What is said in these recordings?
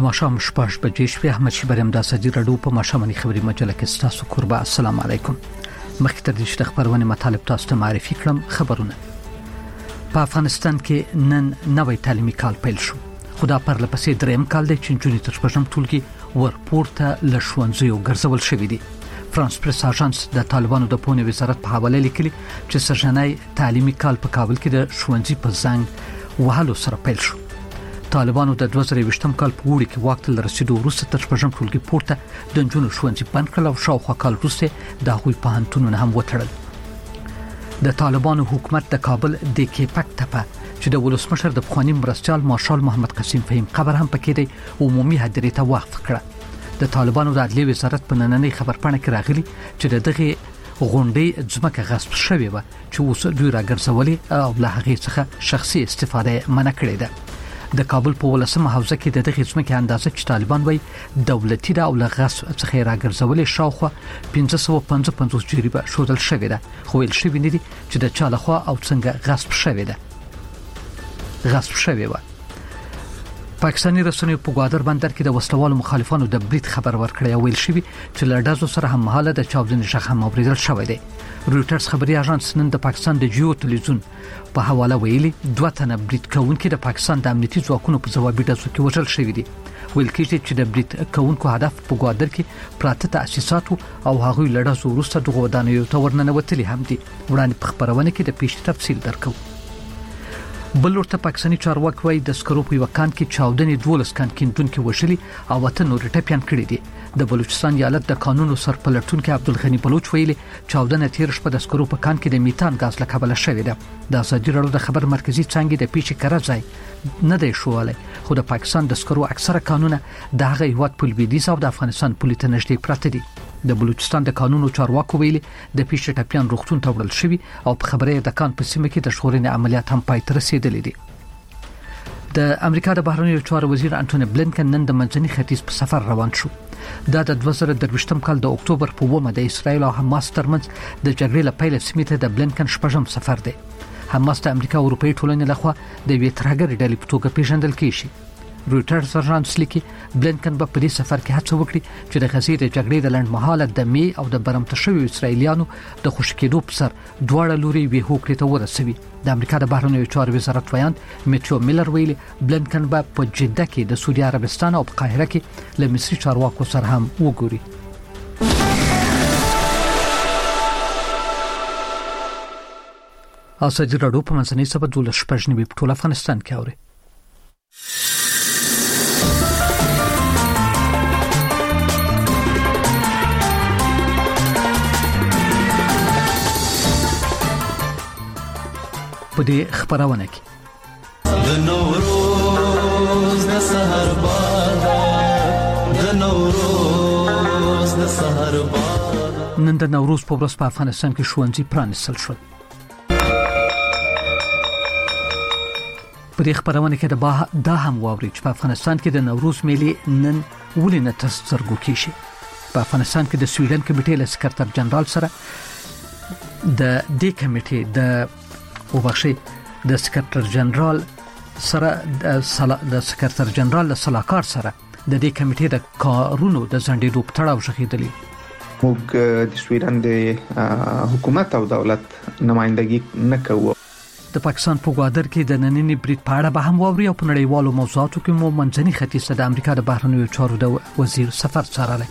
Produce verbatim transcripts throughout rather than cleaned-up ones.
ماښام شپږ بجې شوې. احمد شیبریم د اسدي رادیو په ماښامنۍ خبري مجله کې تاسو قربا. السلام علیکم. مخکې تر دې چې د خبرونه مطالب تاسو ته معرفي کړم، خبرونه. په افغانستان کې نن نوې تعلیمي کال پیل شو، خو دا پر لپسې دریم کال دی چې نجونې تر شپږم ټولګي ورپورته له ښوونځیو ګرځول شوي دي. فرانس پریس اژانس د طالبانو د پوهنې وزارت په حواله لیکلي چې سږنی تعلیمي کال په کابل کې د ښوونځي په زنګ وهلو سره پیل شو. طالبانو د دوه زره یوویشتم کال په وړي کې واک ته رسیدو وروسته تر شپږم ټولګي پورته د نجونو ښوونځي بند کړل او شاوخوا کال وروسته د هغوی پوهنتونونه هم وتړل. د طالبانو حکومت د کابل د کیپک تپه چې د ولسمشر د پخوانی مرستیال مارشال محمد قاسم فهیم قبر هم پکې دی عمومي هدیرې ته وقف کړه. د طالبانو د عدلیې وزارت په نننۍ خبرپاڼه کې راغلي چې د دغه غونډې ځمکه غصب شوې و چې اوس دوی راګرځولې او له هغې څخه شخصي استفاده منع کړې ده. د کابل په ولسمه حوزه کې د دغه ځمکې اندازه چې طالبان وایي دولتي ده او له غصب څخه راګرځولې شاوخوا پنځه سوه پنځه پنځوس جریبه ښودل شوې ده، خو ویل شوي نه دي چې د چا لخوا او څنګه غصب شوې ده غصب شوې وه. پاکستاني رسنیو په ګوادر بندر کې د وسلوالو مخالفانو د برید خبر ورکړی او ویل شوي چې له ډزو سره هم مهاله د چاودنې غږ هم اورېدل شوی دی. رویټرز خبري اژانس نن د پاکستان د جیو تلویزیون په حواله ویلي دوه تنه برید کوونکي د پاکستان د امنیتي ځواکونو په ځوابي ډزو کې وژل شوي دي. ویل کېږي چې د برید کوونکو هدف په ګوادر کې پراته تاسیسات او هغوی له ډزو وروسته دغه ودانیو ته ورننوتلي هم دي. وړاندې په خبرونه کې د پیښې تفصیل درکو. بل ورته پاکستاني چارواکي وايي د سکرو په یو کان کې چاودنې دولس کان کیندونکو وشلي او وته نور ټپيان کړي دي. د بلوچستان ایالت د قانونو سرپلټونکو عبدالغنی بلوچ ویلي چاودنه تیر شپه د سکرو په کان کې د میتان غاز له کبله شوې ده. د اسدي رادیو د خبر مرکزی څنګه د پیښې کړه ځای نه دی شوواله، خو د پاکستان د سکرو اکثره قانونه د هغه هیواد په لویدیځ او د افغانستان پولیټ نشټي پراته دي. د بلوچستان د قانونو چارواکو ویلي د پیښې ټپيان روغتون ته وړل شوي او په خبره د کان په سیمه کې د ژغورنې عملیات هم پای ته رسیدلي دي. د امریکا د بهرنیو چارو وزیر انټونی بلینکن نن د منځني ختیځ په سفر روان شو. دا د دوه زره درویشتم کال د اکتوبر په اوومه د اسرایل او حماس ترمنځ د جګړې له پیل سیمې ته د بلینکن شپږم سفر دی. حماس د امریکا او اروپאי ټولنې لخوا د یوې ترهګرې ډلې په توګه پیژندل کیږي. رویټرز اژانس لیکي بلینکن به په دې سفر کې هڅه وکړي چې د غزې د جګړې د لنډمهاله دمې او د برمته شویو اسرایلیانو د خوشی کېدو په سر دواړه لوري وی هوکړې ته ورسوي. د امریکا د بهرنیو چارو وزارت ویاند میټیو میلر ویلي بلینکن به په جده کې د سعودي عربستان او په قاهره کې له مصري چارواکو سره هم وګوري. اسدي رادیو په منځنۍ سبا د شپږ نیمې په ټول افغانستان کې اوري. په دې خبرونه کې د نوروز د سحر باد د نوروز د سحر باد نن د نوروز په ورځ په افغانستان کې ښوونځي پرانیستل شول. په دې خبرونه کې دا هم واوري چې په افغانستان کې د نوروز میلې نن ولې نه تسترګو کیږي. په افغانستان کې د سویډن کمیټې له سکرټر جنرال سره د دې کمیټې د او بخشي د سکرټر جنرال سره د سکرټر جنرال له صلاحکار سره د دې کمیټې د کارونو د ځنډېدو په تړاو شخېدلې. موږ د سویډن د حکومت او دولت نمائندګي نه کوو. د پاکستان په ګوادر کې د نننۍ برید په اړه به هم واوري او په نړیوالو موضوعاتو کې مو منځني ختیځ د امریکا د بهرنیو چارو د وزیر سفر څارلی.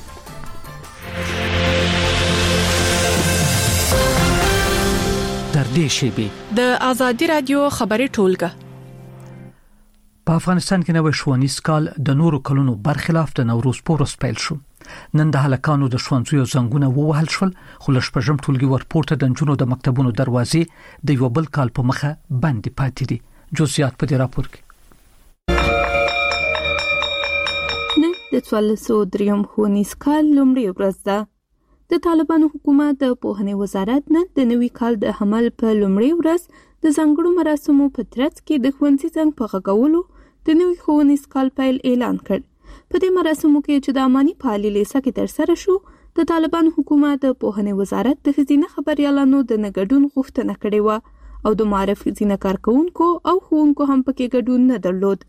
در دې شیبې د آزادي رادیو خبري ټولګه په افغانستان کې نوې ښوونیز کال د نورو کلونو برخلاف د نوروز په ورځ پیل شو. نن د هلکانو د ښوونځیو زنګونه ووهل شول، خو له شپږم ټولګي ورپورته د نجونو د مکتبونو دروازې د یو بل کال په مخه بندې پاتې دي. جزئیات په دې راپور کې. نن د څوارلس سوه درېیم ښوونیز کال لومړۍ ورځ ده. د طالبانو حکومت د پوهنې وزارت نن د نوي کال د حمل په لومړۍ ورځ د ځانګړو مراسمو په ترڅ کې د ښوونځي زنګ په غږولو د نوي ښوونیز کال پیل اعلان کړ. په دې مراسمو کې چې د اماني پالي لیسه کې ترسره شو، د طالبانو حکومت د پوهنې وزارت د ښځینه خبريالانو د نګډون غوښتنه کړې و او د معرفي ځینه کارکونکو او ښوونکو هم پکې ګډون نه درلود.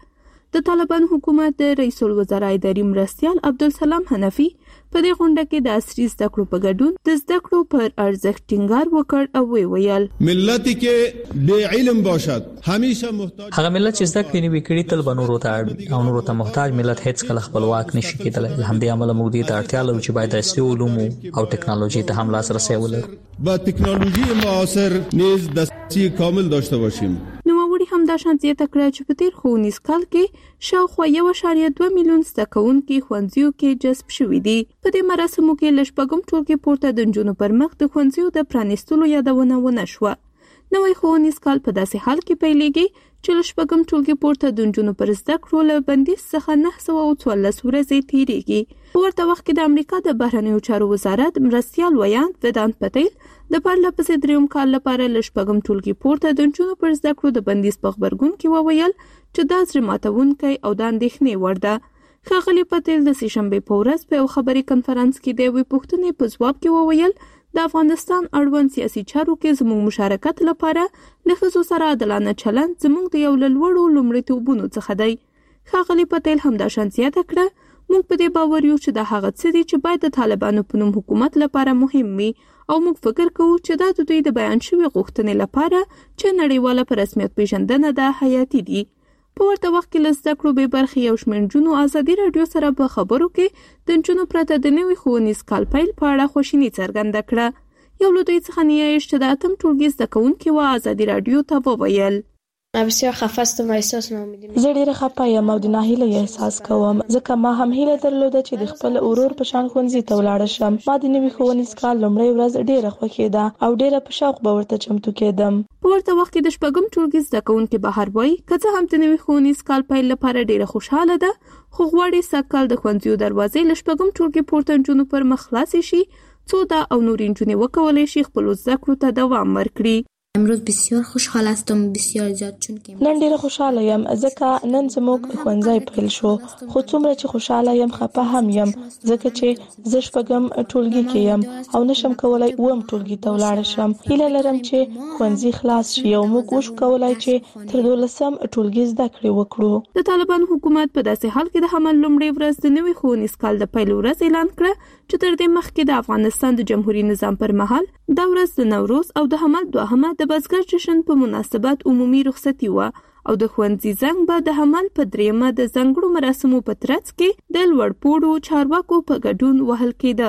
د طالبان حکومت د رئیس الوزرا اداري مرستیال عبدالسلام حنفي په دې غونډه کې د عصري زده کړو په ګډون د زده کړو پر ارزښت ټینګار وکړ او وی ویل ملتی کې بے علم باشد همیشه محتاج هغه ملت چې زده کړې نه وکړي تل بنورو ته اړ او نورو ته محتاج ملت هیڅ کله خپلواک نشي کېدلی. همدې عمل موږ دې ته اړتیا لرو چې باید عصري علوم او ټکنالوژي ته هم لاسرسي ولرو. با تکنولوژی معاصر نیز دسترسی کامل داشته باشیم. نوموړي هم دا شان زیاته کړه چې په تیر ښوونیز کال کې شاوخوا یو اعشاریه دوه میلیون زده کوونکي ښوونځیو کې جذب شوي دي. په دې مراسمو کې له شپږم ټولګي پورته د نجونو پر مخ د ښوونځیو د پرانیستلو یادونه ونه شوه. نوی ښوونیز کال په داسې حال کې پیلېږي چې له شپږم ټولګي پورته د نجونو پر زده کړو له بندیز څخه نهه سوه څوارلس ورځې تېرېږي. په ورته وخت کې د امریکا د بهرنیو چارو وزارت مرستیال ویان ودانت پټیل د پرله پسې دریم کال لپاره له شپږم ټولګي پورته د نجونو پر زده کړو د بندیز په غبرګون کې وویل چې دا زړه ماتونکی او د اندېښنې وړ ده. ښاغلي پټیل د سې شنبې په ورځ په یو خبري کنفرانس کې د یوې پوښتنې په ځواب کې وویل د افغانستان اړوند سیاسي چارو کې زموږ مشارکت لپاره له ښځو سره عادلانه چلند زموږ د یو له لوړو لومړیتوبونو څخه دی. ښاغلي پټیل همدا شان زیاته کړه موږ په دې باور یو چې دا هغه څه دي چې باید د طالبانو په نوم حکومت لپاره مهم وي او موږ فکر کوو چې دا د دوی د بیان شوي غوښتنې لپاره چې نړیواله په رسمیت پیژندنه ده حیاتي دي. په ورته وخت کې له زده کړو بې برخې یو شمېر نجونو ازادي راډیو سره په خبرو کې د نجونو پرته د نوي ښوونیز کال پیل په اړه خواشیني څرګنده کړه. یو له دوی څخه نیایش چې د اتم ټولګي زده کوونکې وه ازادي راډیو ته وویل بسیار خفه هستم و احساس ناامیدی زه ډېره خفه یم او د ناهیلۍ احساس کوم ځکه ما هم هیله درلوده چې د خپل ورور په شان ښوونځي ته ولاړه شم. ما د نوي ښوونیز کال لومړۍ ورځ ډېره خوښېده او ډېره په شوق به ورته چمتو کېدم. په ورته وخت کې د شپږم ټولګي زده کوونکي بهر وایي که څه هم د نوي ښوونیز کال پیل لپاره ډېره خوشحاله ده خو غواړي سږکال د ښوونځیو دروازې له شپږم ټولګي پورته نجونو پر مخ خلاصې شي څو دا او نورې نجونې وکولی شي خپلو زده کړو ته دوام ورکړي. امروز بسیار خوشحال هستم بسیار زیاد چون که نن ډیره خوشاله یم ځکه نن زموږ ښوونځی پیل شو خو څومره چې خوشاله یم خپه هم یم ځکه چې زه شپږم ټولګي کې یم او نشم کولای اووم ټولګي ته ولاړ شم. هیله لرم چې ښوونځي خلاص شي او موږ وشو کولای چې تر دولسم ټولګي زده کړې وکړو. د طالبان حکومت په داسې حال کې د حمل لومړۍ ورځ د نوي ښوونیز کال د پیل ورځ اعلان کړه چې تر دې مخکې د افغانستان د جمهوریت نظام پر مهال دا ورځ د نوروز او د حمل دوهمه د بزګر جشن په مناسبت عمومي رخصتي وه او د ښوونځي زنګ به د حمل په دریمه د ځانګړو مراسمو په ترڅ کې د لوړپوړو چارواکو په ګډون وهل کېده.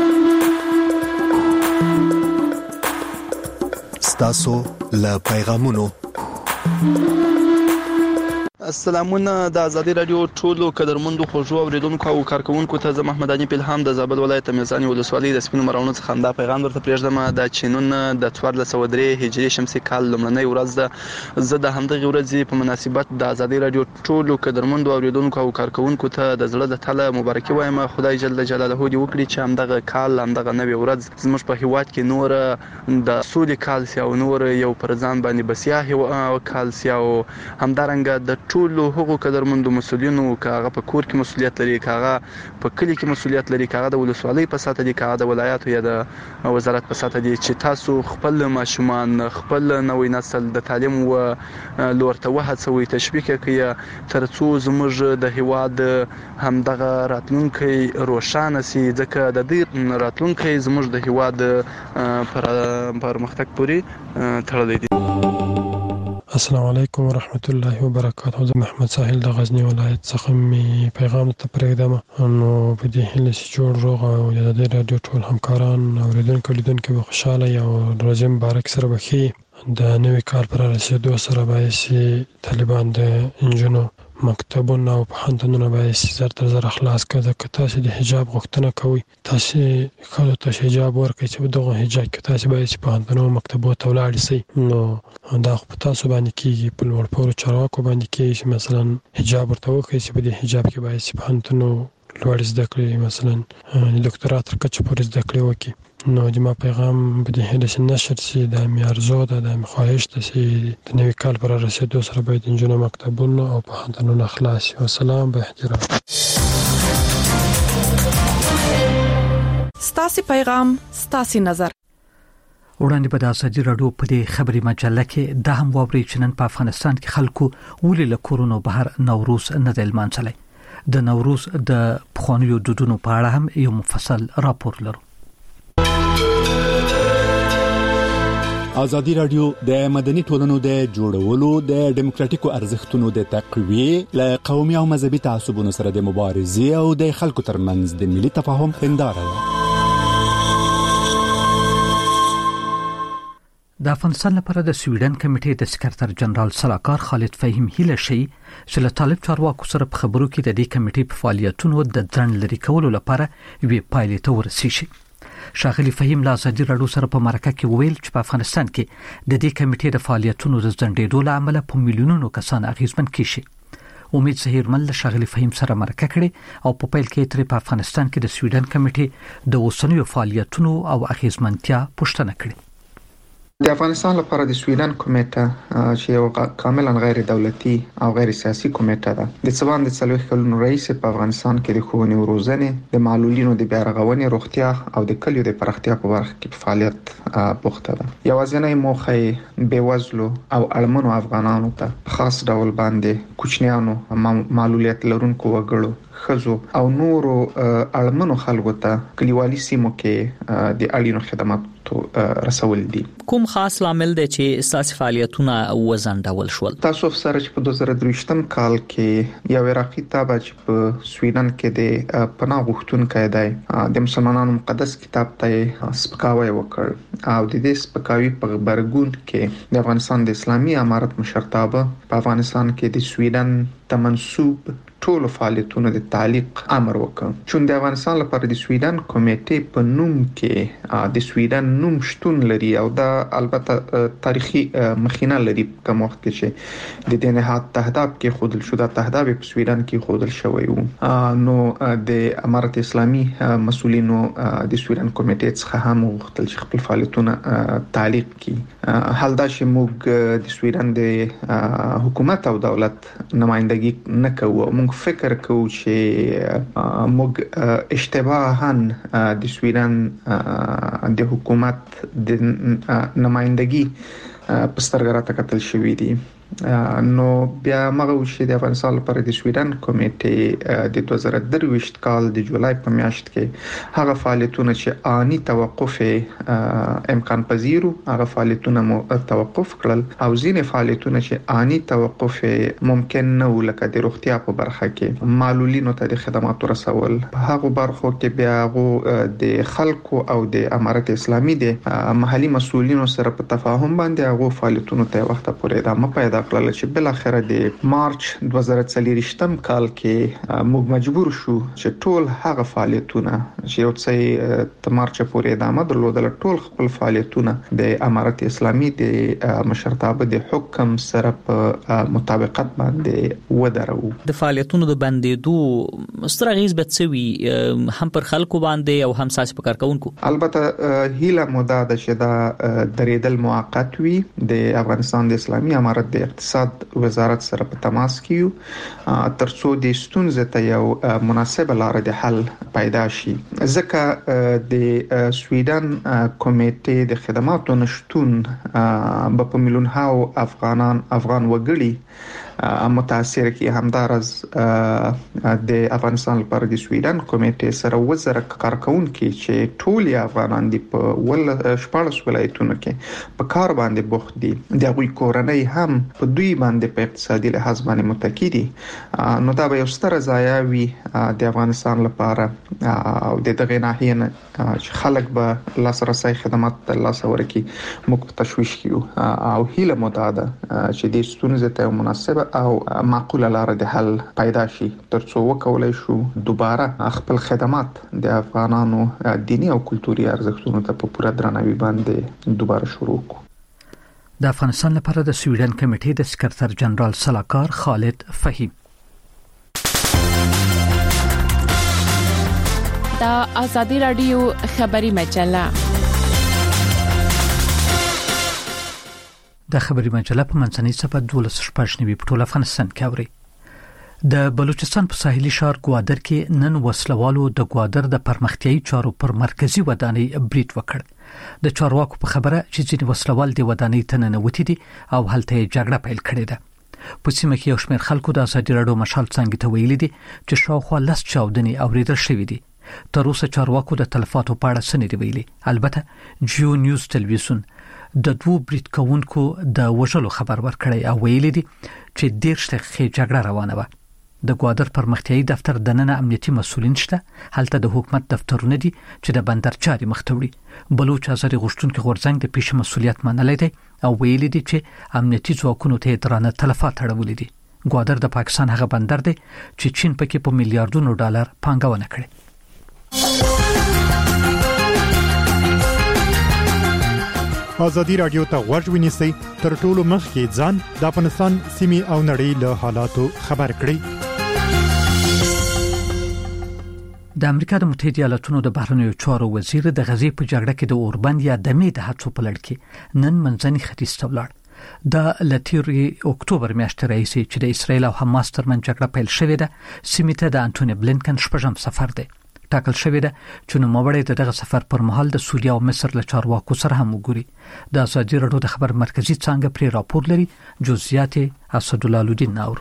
ستاسو له پیغامونو السلامونه د ازادي رادیو ټولو قدرمندو خوږو اوریدونکو او کارکونکو ته زه محمد علي پیلهام د زابل ولایت میزان ولسوالۍ د سپینو مرونو څخه دا پیغام ورته پرېږدم. د چینون د څوارلس سوه درې هجري شمسي کال لومړنۍ ورځ ده. زه د همدغې ورځې په مناسبت د ازادي رادیو ټولو قدرمندو اوریدونکو او کارکونکو ته د زړه د تله مبارکي وایم. خدای جل جلاله دې وکړي چې همدغه کال همدغه نوې ورځ زموږ په هیواد کې نور د سولې کال سي او نور یو پر ځان باندې بسیا کال سي او همدارنګه د ټولو هغو قدرمندو مسؤلینو کاغه په کور کې مسؤلیت لري کاغه په کلی کې مسؤلیت لري کاغه د ولسوالۍ په ساته دي کاغه د ولایت یا د وزارت په ساته دي چې تاسو خپل ماشومان خپل نوې نسل د تعلیم و لورته وهڅوي تشویق کړئ ترڅو زموږ د هیواد همدغه راتلونکي روښانه سي ځکه د دې راتلونکي زموږ د هیواد پر پرمختګ پوري تړلی دی. السلام علیکم ورحمت الله وبرکاته. زه محمد ساحل د غزنی ولایت څخه می پیغام ته پرېږدم. نو په دې هیله چې جوړ روغ او د دې رادیو ټول همکاران اوریدونکو لیدونکو به خوشاله او ورځ مبارک سره بخي. د نوې کال پر رسیدو سره به طالبان د انجونو مکتبونه او پوهنتونونه به زر تر زر خلاص کړي. که تاسو د حجاب غوښتنه کوئ تاسو کله ته حجاب ورکړئ چې دغه حجاب کې تاسو باید چې پوهنتون او مکتبو ته ولاړ شئ. نو دا خو تاسو باندې کېږي په لوړپوړو چارواکو باندې کېږي چې مثلا حجاب ورته وکړئ چې په دې حجاب کې باید چې پوهنتون لوړ زده کړې مثلا د ډاکټرا تر کچې پورې زده کړې وکړي. نو د ما پیغام په دې هیله چې نشر سي د مې ارزو ده د مې خواهش ده چې د نوي کال پر رسیدو سره باید نجونې مکتبونه او پوهنتونونه خلاص شي. والسلام به احترام. ستاسو پیغام ستاسو نظر. وړاندې په ازادي راډیو په دې خبري مجله کې د هم ووري چې نن په افغانستان کې خلکو ولې له کورونو بهر نوروز نه د لمانځلای. د نوروز د پخوانیو دودونو په اړه هم یو مفصل راپور لرو. ازادي راډیو د مدني ټولنو د جوړولو د ډیموکراتیکو ارزښتونو د تقویې له قومي او مذهبي تعصبونو سره د مبارزې او د خلکو ترمنځ د ملي تفاهم هنداره ده. د افغانستان لپاره د سویډن کمیټې د سکرټر جنرال سلاکار خالد فهیم هیله شي چې له طالب چارواکو سره په خبرو کې د دې کمیټې په فعالیتونو د ځنډ لري کولو لپاره وی پایلې ته ورسیږي. شاغلی فهیم له ازادي راډیو سره په مرکه کې ویل چې په افغانستان کې د دې کمیټې د فعالیتونو د ځنډېدو له امله په میلیونونو کسان اغیزمن کیږي. امید زهیرمل له شاغلی فهیم سره مرکه کړي او په پیل کې تر په افغانستان کې د سویډن کمیټې د اوسنیو فعالیتونو او اغیزمنتیا پوښتنه کړې. د افغانستان لپاره د سویډن کمیټه چې یو کاملا غیر دولتي او غیر سیاسي کمیټه ده د څوان د څلوي کلونو رئیس په افغانستان کې د ښوونې او روزنې د معلولینو د بیارغونې روغتیا او د کلیو د پراختیا په برخه کې فعالیت بوخته ده. یوازینی موخه بیوزلو او اړمنو افغانانو ته خاص ډول باندې کوچنیانو معلولیت لرونکو وګړو خزو او نورو اړمنو خلکو ته کلیوالي سیمو کې د اړینو خدماتو رسول دي. کوم خاص لامل دی چې اساسي فعالیتونه وزندول شول؟ تاسو سره چې په دوه زره درویشتم کال کې یو عراقي تابع چې په سویډن کې د پناه غوښتونکو دی د مسلمانانو مقدس کتاب ته سپکاوی وکړ او د دې سپکاوي په خبرګون کې د افغانستان د اسلامي امارت مشرتابه په افغانستان کې د سویډن تمنسوب ټول فعالیتونو د تعلیق امر وکړ. چون د افغانستان لپاره د سویډن کمیټې په نوم کې د سویډن نوم شتون لري او دا البته تاریخي مخینه لري کوم وخت کې چې د دې نهاد تهداب کې خودل شو د تهداب په سویډن کې خودل شوی وو نو د امارت اسلامي مسؤلینو د سویډن کمیټې څخه هم وغوښتل چې خپل فعالیتونه تعلیق کړي. حال دا چې موږ د سویډن د حکومت او دولت نمائندګي نه کوو. موږ فکر کوو چې موږ اشتباهاً د سویډن د حکومت د نمائندګي په سترګه راته کتل شوې دي. نو بیا مغه چې د افغانستان لپاره د سویډن کمیټې د دوه زره درویشت کال د جولای په میاشت کې هغه فعالیتونه چې آنی توقف امکان پذیرو هغه فعالیتونه مو توقف کړل او ځینې فعالیتونه چې آنی توقف ممکن نه و لکه د روغتیا په برخه کې معلولینو ته د خدماتو رسول په هغه برخو کې بیا هغه د خلکو او د امارت اسلامي د محلي مسؤلینو سره په تفاهم باندې هغه فعالیتونو ته وخت پورې ادامه پیدا کړل چې بل اخره د مارچ دوه زره څلوېښتم کال کې موږ مجبور شو چې ټول هغه فعالیتونه چې یو څه د مارچ پورې ادامه درلودل ټول خپل فعالیتونه د امارت اسلامي د مشرتابه د حکم سره په مطابقت باندې ودرو. د فعالیتونو د بندیدو سترغیز بتسوي هم پر خلکو باندې او هم ساس په کارکونکو. البته هیله موده د شدا درېدل موقت وي. د افغانستان د اسلامي امارت د اقتصاد وزارت سره په تماس کې ترڅو د ستونزې ته یو مناسبه لار د حل پیدا شي. ځکه د سویډن کمیټې د خدماتو نشټون په میلیونونو افغانان افغان وګړي متاثر کی همدارز د افغانستان لپاره د سویډن کمیټې سره وزره کارکونکو چې ټول افغانان دی په ول شپږ ولایتونو کې په کار باندې بوخت دي د غوي کورنۍ هم په دوی باندې په اقتصادي لحاظ باندې متکی دي. نو دا به یو ستر ضایع وي د افغانستان لپاره او د دغه ناحیه چې خلک به لاسرسي خدمات ترلاسه ورکړي موږ تشویش کیو او هیله متعاده چې د ستونزې ته مناسبه او معقوله لار د حل پیدا شي ترڅو وکولای شو دوباره خپل خدمات د افغانانو دینی او کلتوري ارزښتونو ته په پوره درناوي باندې دوباره شروع کړو. د افغانستان لپاره د سویډن کمیټې د سکرټر جنرال سلاکار خالد فهیم. د ازادي راډیو خبري مجله د خبري مجله په منځنۍ صفحه دولس شپږ نوي په ټول افغانستان کې اوري. د بلوچستان په ساحلي ښار ګوادر کې نن وسلوالو د ګوادر د پرمختیايي چارو پر مرکزی ودانۍ بریټ وکړ. د چارواکو په خبره چې ځینې وسلوال د ودانۍ ته ننوتي دي او هلته جګړه پیل کړې ده. په سیمه کې یو شمېر خلکو د ازادي راډیو مشال څنګه ته ویلي دي چې شاوخوا لس چاودنې اوریدل شوې دي. تر اوسه چارواکو د تلفاتو په اړه څه نه دي ویلي. البته جیو نیوز تلویزیون د دوو بریټ کوونکو د وژلو خبر ورکړی او ویلي دي چې دیرش دقیقې جګړه روانه وه. د ګوادر پرمختیایي دفتر د نن امنیتي مسولین شته. هلته د حکومت دفترونه دي چې د بندر چاري مخ ته وړي. بلوچ ازاري غوښتونکو غورځنګ د پیش مسولیت منلای دی او ویلي دي چې امنیتي ځواکونو ته درانه تلفات اړولې دي. ګوادر د پاکستان هغه بندر دی چې چین پکې په میلیارډونو ډالر پانګونه کړې. ازادي راډیو ته غوږ ونیسئ تر ټولو مخکې ځان د افغانستان سیمې او نړۍ له حالاتو خبر کړئ. د امریکا د متحده ایالاتونو د بهرنیو چارو وزیر د غزې په جګړه کې د اوربند یا دمې د هڅو په لړ کې نن منځني ختیځ ته ولاړ. د لتیری اکتوبر میاشتې راهیسې چې د اسرایل او حماس ترمنځ جګړه پیل شوې ده، سیمې ته د انټونی بلینکن شپږم سفر دی. ټاکل شوې ده چې نو موړې دغه سفر پر مهال د سوریه او مصر له چارواکو سره هم وګوري. د ازادي راډیو د خبر مرکزی څنګه پرې راپور لري. جزئیات اسدالله الدین نور.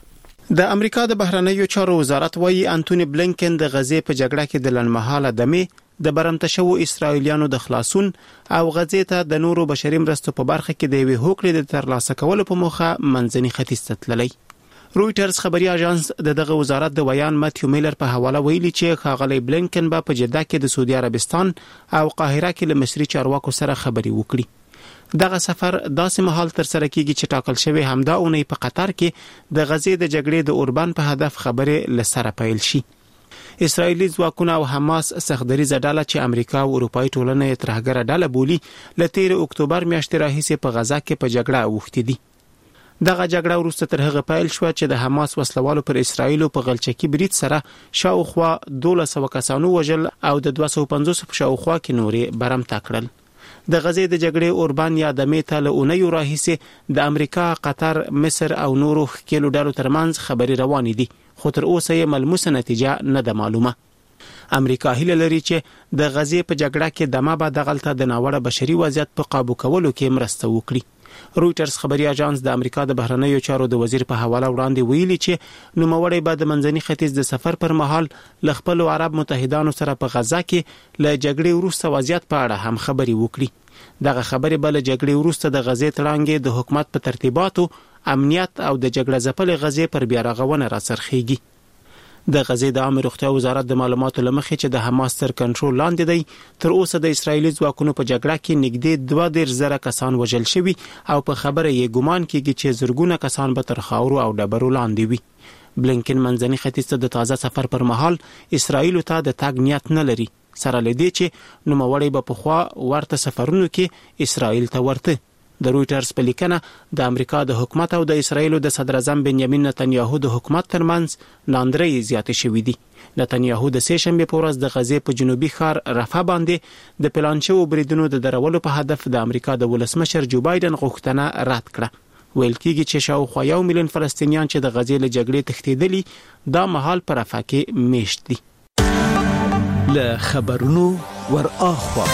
د امریکا د بهرنیو چارو وزارت وايي انټونی بلینکن د غزې په جګړه کې د لنډمهاله دمې د برمته شوو اسرایلیانو د خلاصون او غزې ته د نورو بشري مرستو په برخه کې د یوې هوکړې د ترلاسه کولو په موخه منځني ختیځ ته تللی. رويټرز خبري اژانس د دغه وزارت د ویان ماتیو میلر په حواله ویلي چې ښاغلی بلینکن به په جده کې د سعودي عربستان او قاهره کې له مصري چارواکو سره خبري وکړي. دغه سفر داسې مهال تر سره کیږي چې ټاکل شوی همدا اونۍ په قطر کې د غزې د جګړې د اوربان په هدف خبرې لسره پیل شي. اسرایلی ځواکونه او حماس سخدریزه ډله چې امریکا او اروپאי ټولنه یې ترهګره ډله بولي له تیر اکتوبر میاشتې راهیسې په غزا کې په جګړه اوښتې دي. دغه جګړه وروسته تر هغه پیل شو چې د حماس وسلوالو پر اسرایل په غلچکی برید سره شاوخوا دوه سوه کسانو وژل او د دوه سوه پنځوس په شاوخوا کې نورې برمته کړل. د غزې د جګړې اوربان یا د میته له اونیو راهیسې د امریکا، قطر، مصر او نورو ښکېلو ډلو ترمنځ خبرې روانې دي، خو تر اوسه یې ملموسه نتیجه نه ده معلومه. امریکا هیله لري چې د غزې په جګړه کې دمه به دغلته د ناوړه بشري وضعیت په قابو کولو کې مرسته وکړي. رويټرز خبري اژانس د امریکا د بهرنیو چارو د وزیر په حواله وړاندې ویلي چې نوموړی به د منځني ختیځ د سفر پر مهال ل خپل عرب متحدانو سره په غزا کې له جګړې وروسته وضعیت په اړه هم خبري وکړي. دغه خبرې بل جګړې وروسته د غزې تړانګې د حکومت په ترتیباتو، امنیت او د جګړه ځپل غزې پر بیا رغونه را سرخېږي. د غزې د عامه روغتیا وزارت د معلوماتو لمخې چې د حماس تر کنټرول لاندې دی، تر اوسه د اسرایلی ځواکونو په جګړه کې نږدې دوه دېرش زره کسان وژل شوي او په خبره یې ګمان کېږي چې زرګونه کسان به تر خاورو او ډبرو لاندې وي. بلینکن منځني ختیځ ته د تازه سفر پر مهال اسرایل ته د تګ نیت نه لري، سره لدی چې نوموړی به پخوا ورته سفرونو کې اسرایل ته ورته. د رويټرز په لیکنه د امریکا د حکومت او د اسرایل د صدر اعظم بنیامین نتنیاهو د حکومت ترمنځ ناندرۍ زیاتې شوې دي. نتنیاهو د سه شنبه په ورځ د غزې په جنوبي ښار رفح باندې د پلان شوو بریدونو د درولو په هدف د امریکا د ولسمشر جو بایدن غوښتنه رد کړه. ویل کېږي چې شاوخوا یو میلیون فلسطینیان چې د غزې له جګړې تښتېدلي دا مهال پر رفح کې میشت دي. له خبرونو ور اخوا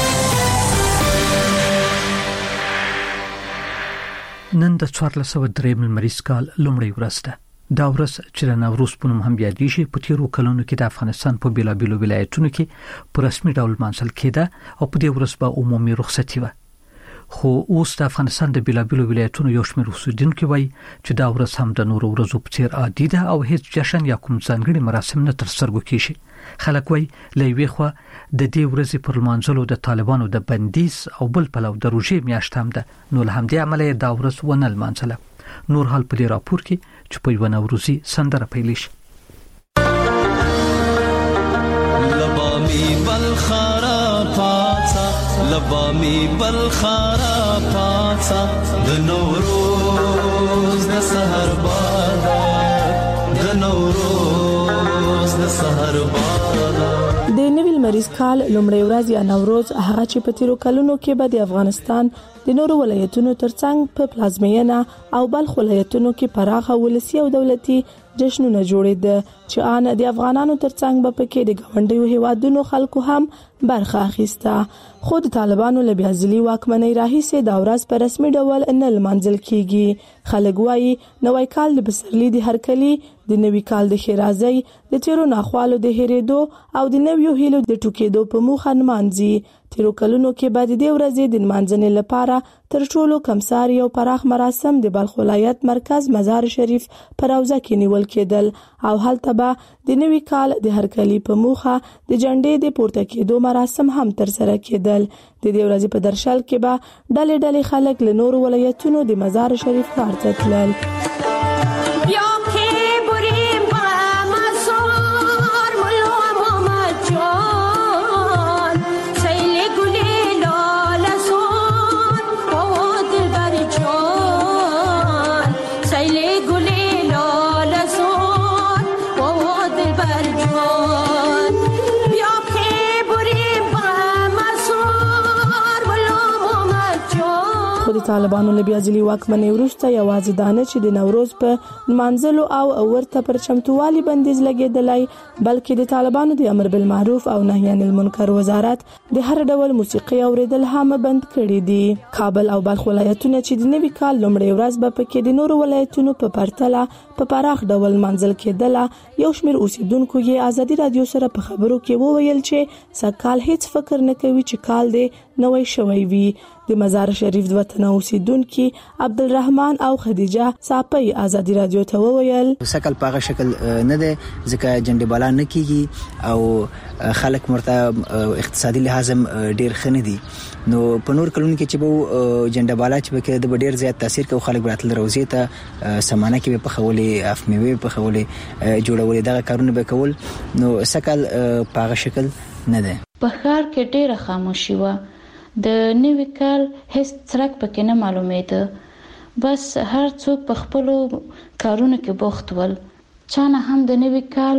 نن د څوارلس سوه درې لمریز کال لومړی ورځ ده. دا ورځ چې د نوروز په نوم هم یادېږي په تیرو کلونو کې د افغانستان په بیلابیلو ولایتونو کې په رسمي ډول لمانځل کېده او په دې ورځ به عمومي رخصتي وه. خو اوس د افغانستان د بیلابیلو ولایتونو یو شمېر اوسېدونکي وایي چې دا ورځ هم د نورو ورځو په څېر عادي ده او هیڅ جشن یا کوم ځانګړي مراسم نه ترسره کېږي. خلک وایي له یوې خوا د دې ورځې پر لمانځلو د طالبانو د بندیز او بل پلو د روژې میاشت هم ده، نو له همدې امله یې دا ورځ ونه لمانځله. نور حال په دې راپور کې چې په یوه نوروزي سندره پیل شي. لبامي بالخرا پاڅه لبامي بالخرا پاڅه د نوروز د سحر باده د نوروز د سحر باده. د نوي لمریز کال لومړی ورځ یا نوروز هغه چې په تیرو کلونو کې به د افغانستان د نورو ولایتونو ترڅنګ په پلازمینه او بلخ ولایتونو کې پراخه ولسی او دولتي جشنونه جوړېده چې ان د افغانانو ترڅنګ به پکې د ګاونډیو هیوادونو خلکو هم برخه اخیسته. خو د طالبانو له بیا ځلي واکمنۍ راهیسې دا ورځ په رسمي ډول نه لمانځل کیږي. خلک وایي نوی کال د پسرلي د هرکلي، د نوي کال د ښېرازۍ، د تیرو ناخوالو د هېرېدو او د نویو هیلو د ټوکېدو په موخه نمانځي. تیرو کلونو کې به د دې ورځې د نمانځنې لپاره تر ټولو کمسار یو پراخ مراسم د بلخ ولایت مرکز مزار شریف په روضه کې نیول کېدل او هلته به د نوي کال د هرکلي په موخه د جنډې د پورته کېدو مراسم هم ترسره کېدل. د دې ورځې په درشل کې به ډلې ډلې خلک له نورو ولایتونو د مزار شریف ښار ته تلل. د طالبانو له بیا ځلي واکمنۍ وروسته یوازې دانه چې د نوروز په نمانځلو او ورته پر چمتووالي بندیز لګېدلی، بلکې د طالبانو د امر بالمعروف او نهي عن المنکر وزارت د هر ډول موسیقي اوریدل هم بند کړي دي. کابل او بلخ ولایتونه چې د نوي کال لومړۍ ورځ به پکې د نورو ولایتونو په پرتله په پراخ ډول منځل کېدله. یو شمېر اوسیدونکو یې ازادي رادیو سره په خبرو کې وویل چې سږکال هیڅ فکر نه کوي چې کال دې نوی شوی وي. د مزار شریف د وطن اوسیدونکو عبدالرحمن او خدیجه صاحبي ازادي رادیو ته وویل سکل په شکل نه ده ځکه جنډې بالا نه کیږي او خلک مرته اقتصادي لحاظ ډیر خنه دي. نو په نور کلونو کې چې به جنډې بالا چې به د ډیر زیات تاثیر کوي خلک براتل روزي ته سمانه کې په خولي افمیوي په خولي جوړولې دغه کارونه به کول. نو سکل په شکل نه ده. په ښار کې ډیره خاموشي و. د نوي کال هیڅ څرک پکې نه معلومېده. بس هر څوک په خپلو کارونو کې بوخت ول. چانه هم د نوي کال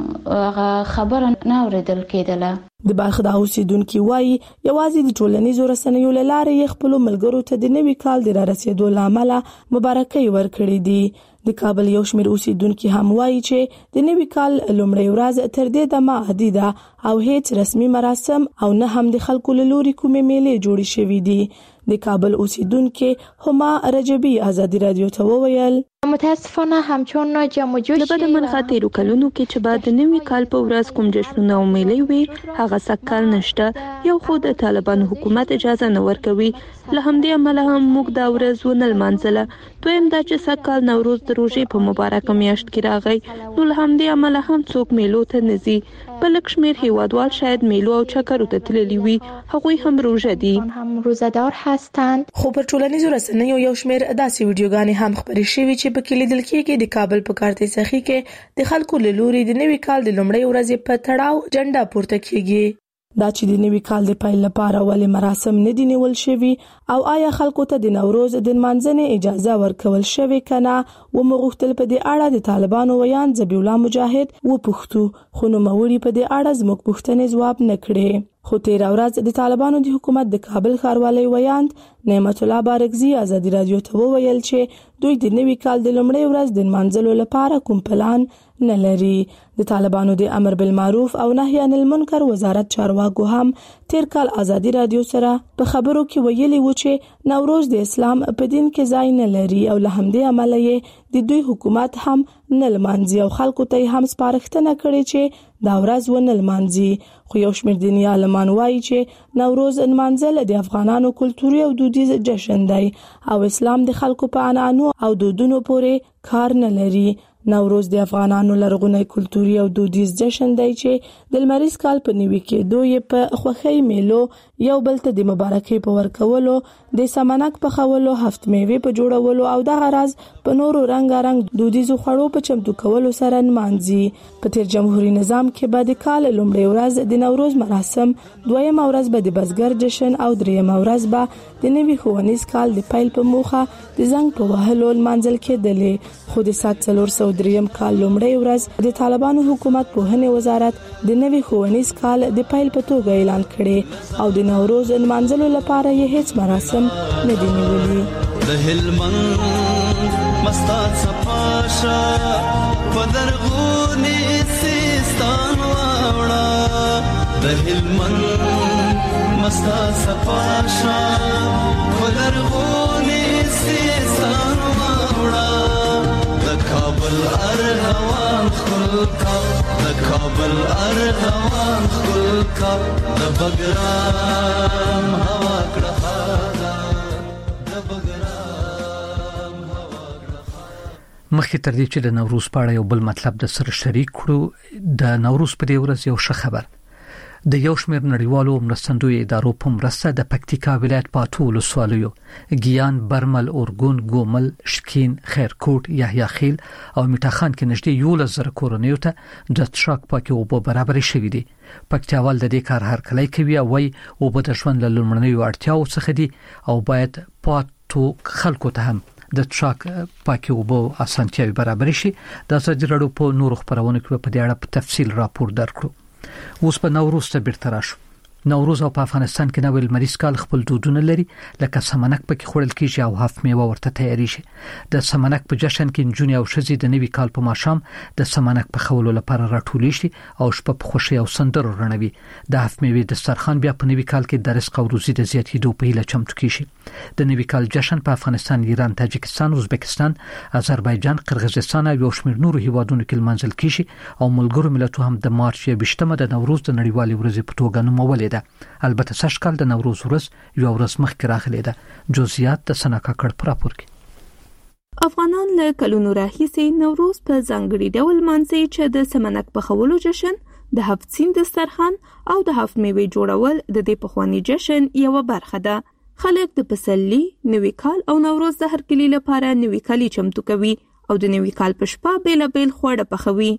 خبره نه اورېدل کېدله. د بلخ د اوسیدونکو وایي یوازې د ټولنیزو رسنیو له لارې خپل ملګرو ته د نوي کال د رارسېدو لامل مبارکي ورکړي دي. د کابل یو شمېر اوسیدونکو هم وایي چې د نوي کال لومړۍ ورځ تر دې دمه عادي ده او هیڅ رسمي مراسم او نه هم د خلکو له لوري کومې میلې جوړې شوې دي. د کابل اوسیدونکو هما رجبی ازادي رادیو ته وویل متاسفانه همچون جمع جوش لبد من خاطر کلونو کې چې بعد نوي کال په ورځ کوم جشنونه او میلې وي هغه سکل نشته. یو خود طالبان حکومت اجازه نه ورکوي. له همدې عمله هم موږ دا ورځ ونه لمانځله. دویم دا چې سکل نوروز د روژې په مبارکه میاشت کې راغی. نو له همدې عمله هم څوک میلو ته نه ځي. بلک شمیر هیوادوال شاید میلو او چکرو ته تللی وي. هغوی هم روژه دي. هم روزدار هستند. خو پر ټولنیزو رسنیو یو شمیر داسې ویډیوګانې هم خبرې شوې چې په کې لیدل کېږي د کابل په کارتي سخی کې د خلکو له لوري د نوي کال د لومړۍ ورځې په تړاو جنډه پورته کېږي. دا چې د نوي کال د پیل لپاره ولې مراسم نه دي نیول شوي او آیا خلکو ته د نوروز د نمانځنې اجازه ورکول شوې کنه و مغوښتل په دې اړه د طالبانو ویان ذبیح الله مجاهد و پښتو خو نو موري په دې اړه زموږ پښتنې ځواب نه کړي. خو تیر ورځ د طالبانو د حکومت د کابل ښاروالۍ ویاند نعمت الله بارکزي ازادي رادیو ته وویل چې دوی د نوي کال د لومړۍ ورځ د نمانځلو لپاره کوم پلان نه لري. د طالبانو د امر بالمعروف او نهي عن المنکر وزارت چارواکو هم تیر کال ازادي رادیو سره په خبرو کې ویلي و چې نوروز د اسلام په دین کې ځای نه لري او له همدې عمله یې د دوی حکومت هم نه لمانځي او خلکو ته هم سپارښتنه کړې چې دا ورځ ونه لمانځي. خو یو شمېر دیني عالمان وایي چې نوروز نمانځل د افغانانو کلتوري او دودیز جشن دی او اسلام د خلکو په عنعنو او دودونو پورې کار نه لري. نوروز د افغانانو لرغونی کلتوري او دودیز جشن دی چې د لمریز کال په نیوي کې دوی په خوخی میلو یو بل ته د مبارکۍ په ورکولو د سمنک په خولو هفت میوه په جوړولو او د غرض په نورو رنگارنګ دودیزو خړو په چمتو کولو سره نمانځي. په تیر جمهوریت نظام کې بعد کال لومړی ورځ د نوروز مراسم، دویم ورځ به د بزګر جشن او دریم ورځ به د نوي ښوونیز کال د پیل په موخه د زنګ په وهلو منځل کېدلې. خو د سات څلور سو دریم کال لومړی ورځ د طالبانو حکومت په هنه وزارت د نوي ښوونیز کال د پیل په توګه اعلان کړي او د نوروز نمانځلو لپاره یې هیڅ مراسم نه دي نیولي. د هلمند مستات صفاشا پدرغونی سیستان واوڑا دهلمن مستا سپاشا پدرغونی سیستان واوڑا کابل ارغوان خلکا د کابل ارغوان خلکا د بګرام هوا کړه د بګرام هوا کړه. مخکې تر دې چې د نوروز په اړه یو بل مطلب د سره شریک کړو، د نوروز په دې ورځ یو ښه خبر د یو شمېر نړیوالو مرستندوی ادارو په مرسته د پکتیکا ولایت په ټولو سوالو ګیان، برمل، اورګون، ګومل، شکین، خیرکوټ، یحیی خیل او میټاخان کې نږدې یو لزر کورونیو ته د تشاک پاکي اوبه برابرې شوې دي. پکتیاوال د دې کار هرکلی کوي او وايي اوبه د ژوند له لومړنیو اړتیاو څخه دي او باید پاتو خلکو ته هم د تشاک پاکي اوبه اسانتیاوي برابرې شي. د ازادي راډیو په نورو خبرونو کې په دې اړه په تفصیل راپور درکړو. اوس په نوروز ته بیرته راشو. نوروز او په افغانستان کې نوې لمریز کال خپل دودونه لري، لکه سمنک پکې خوړل کیږي او هاف میوه ورته تیاری شي. د سمنک په جشن کې نجونې او ښځې د نوي کال په ماښام د سمنک په خولو لپاره راټولې شي او شپه په خوشي او سندرو رڼوي. د هاف میوه دسترخوان بیا په نوي کال کې د رزق او روزي د زیاتېدو په هیله چمتو کیږي. د نوي کال جشن په افغانستان، ایران، تاجکستان، ازبکستان، آذربایجان، قرغیزستان او یو شمېر نورو هیوادونو کې لمانځل کیږي او ملګرو ملتونو هم د مارچ یویشتمه د نوروز د نړیوالې ورځې په توګه نومولې ده. البته سږ کال د نوروز ورځ یو ورځ مخکې راغلې ده. جزئیات د سنا کاکړ پر راپور کې. افغانان له کلونو راهیسې نوروز په ځانګړي ډول مانځي چې د سمنک په خولو جشن، د هفت سین دسترخوان او د هفت میوه جوړول د دې پخوانی جشن یو برخه ده. خلک د پسرلي، نوي کال او نوروز د هر کلی لپاره نوي کالي چمتو کوي او د نوي کال په شپه بیل بیل خواړه پخوي.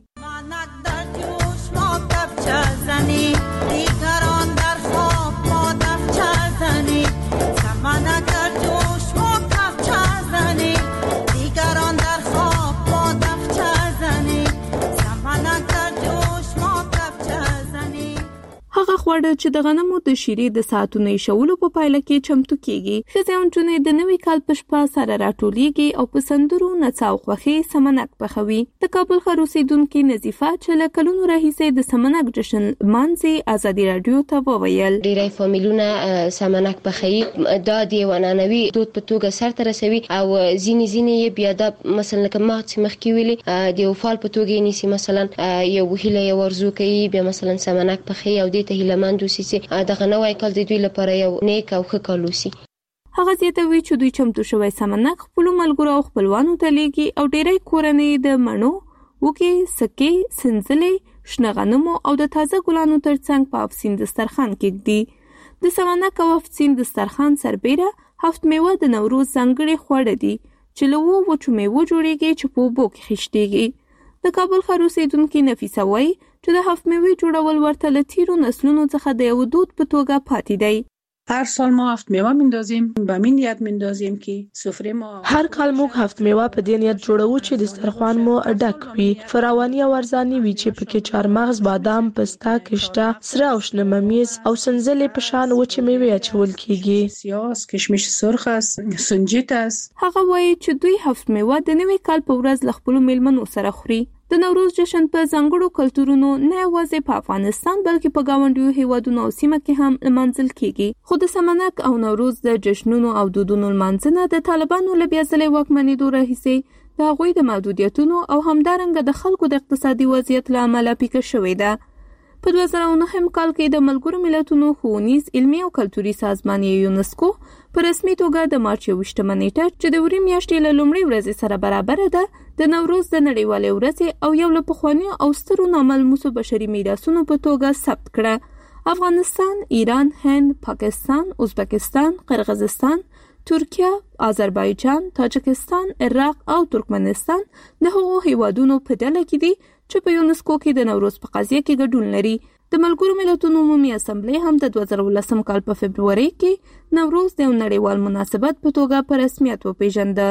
هغه خواړه چې د غنمو د شیرې د ساعتونو شولو په پایله کې چمتو کیږي. ښځې د نوي کال په شپه سره راټولېږي او په سندرو نڅاو خوښي سمنک پخوي. د کابل ښار اوسېدونکې نظیفه چې له کلونو راهیسې د سمنک جشن مانځي ازادي راډیو ته وویل. ډېری فامیلونه سمنک پخوي، دا د یو عنعنوي دود په توګه سرته رسوي او ځینې ځینې یې بیا د مثلا لکه ما چې مخکې ویلي د یو فال په توګه یې نیسي، مثلا یو هیله یو ارزو کوي، بیا مثلا سمنک پخوي او دې ته هیلهمند اوسي چې دغه نوی کال د دوی لپاره یو نیک او ښه کال وسي. هغه زیاتوي چې دوی چمتو شوی سمنک خپلو ملګرو او خپلوانو ته لیږي او ډېری کورنۍ د مڼو، وږې، سکې، سنځلې، شنه غنمو او د تازه ګلانو ترڅنګ په افسین دسترخوان کېږدي. د سمنک او افسین دسترخوان سربیره هفت میوه د نوروز ځانګړي خواړه دي چې له اوو وچو میوو جوړیږي چې په اوبو کې خښتېږي. د کابل ښار اوسېدونکې نفیسه وایي چې د هفت میوې جوړول ورته له تیرو نسلونو څخه د یو دود په توګه پاتې دی. هر سال ما هفت میوه میندازیم، به این نیت میندازیم که سفره ما هر کال موږ هفت میوه په دې نیت جوړو چې دسترخوان مو ډک وي، فراواني او ارزاني وي چې پکې چارمغز، بادام، پسته، کشته، سره او شنه ممیز او سنځلې په شان وچې میوې اچول کیږي. سیاس، کشمش سرخ است، سنجیت است. هغه وایي چې دوی هفت میوه د نوي کال په ورځ له خپلو میلمنو سره خوري. د نوروز جشن په ځانګړو کلتورونو نه یوازې په افغانستان بلکې په ګاونډیو هیوادونو او سیمه کې هم لمانځل کیږي. خو د سمنک او نوروز د جشنونو او دودونو لمانځنه د طالبانو له بیا ځلې واکمنېدو راهیسې د هغوی د محدودیتونو او همدارنګه د خلکو د اقتصادي وضعیت له امله پیکه شوې ده. په دوه زره او نهم کال کې د ملګرو ملتونو ښوونیز، علمي او کلتوري سازمان یونسکو په رسمي توګه د مارچ یوویشتمه نیټه چې د وري میاشتې له لومړۍ ورځې سره برابره ده د نوروز د نړیوالې ورځې او یو له پخوانیو او سترو ناملموسو بشري میراثونو په توګه ثبت کړه. افغانستان، ایران، هند، پاکستان، ازبکستان، قرغیزستان، ترکیه، آذربایجان، تاجکستان، عراق او ترکمنستان د هغو هیوادونو په ډله کې دي چې په یونسکو کې د نوروز په قضیه کې ګډون لري. د ملګرو ملتونو عمومي اسامبلې هم د دوه زره ولسم کال په فبروري کې نوروز د یو نړیوال مناسبت په توګه په رسمیت وپیژنده.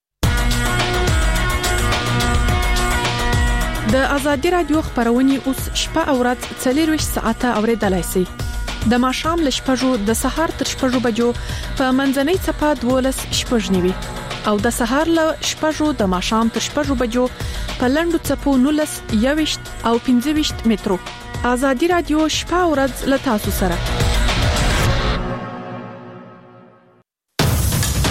د ازادي راډیو خبرونه اوس شپه او ورځ څلور ساعته اوریدلای شئ. د ماښام ل شپږو د سهار تر شپږو بجو په منځنۍ صفه دولس شپږ نیوي او د سهار ل شپږو د ماښام تر شپږو بجو په لندو چپو نولس یويشت او پنځه ویشت مترو. ازادي رادیو شپه او ورځ له تاسو سره.